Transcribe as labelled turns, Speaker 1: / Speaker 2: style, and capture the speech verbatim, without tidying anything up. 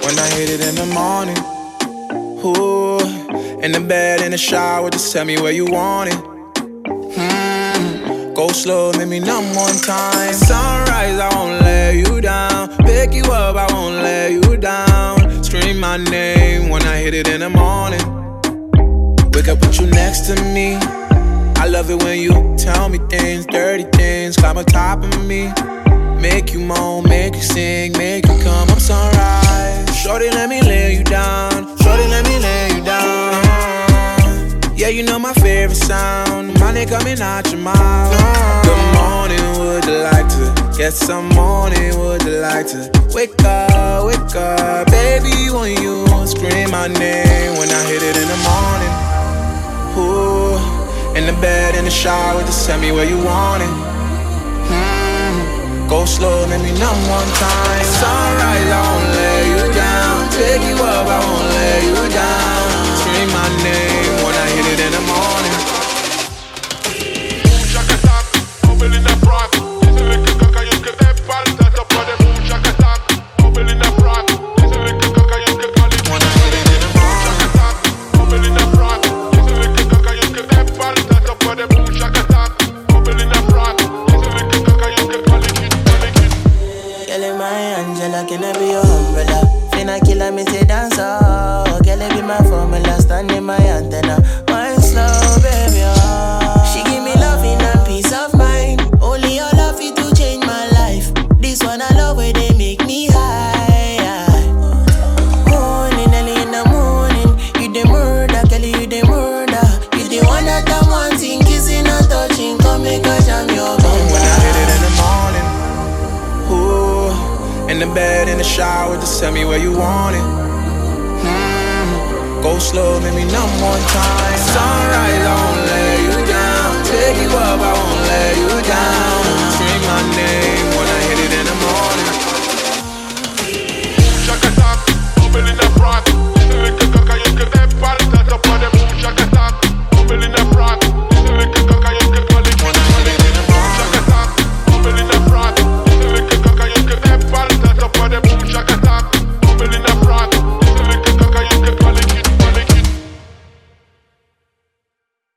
Speaker 1: when I hit it in the morning. Ooh, in the bed, in the shower, just tell me where you want it. Hmm, go slow, make me numb one time. Sunrise, I won't let you down. Pick you up, I won't let you down. Scream my name when I hit it in the morning. Wake up with you next to me. I love it when you tell me things, dirty things, climb on top of me. Make you moan, make you sing, make you come up sunrise. Shorty, let me lay you down. Shorty, let me lay you down. Yeah, you know my favorite sound. Money coming out your mouth. Good morning, would you like to get some morning? Would you like to wake up, wake up, baby? When you scream my name when I hit it in the morning. Ooh, in the bed, in the shower, just tell me where you want it. Mm, go slow, make me numb one time. Sunrise, I won't lay you down. Pick you up, I won't lay you down. Scream my name when I hit it in the morning.
Speaker 2: Can I be your umbrella? Finna killer me say dance oh. Can I be my formula? Stand in my antenna. Wine slow, baby oh. She give me loving and peace of mind. Only your love it to change my life. This one I love where they make me high. Morning, early in the morning. You the murder, Kelly, you the murder. You the one that I'm wanting, kissing and touching. Come make a jam your bum.
Speaker 1: When I hit it in the morning. Ooh, in the bed, in the shower, just tell me where you want it. Hmm, go slow, make me numb one time. Sunrise,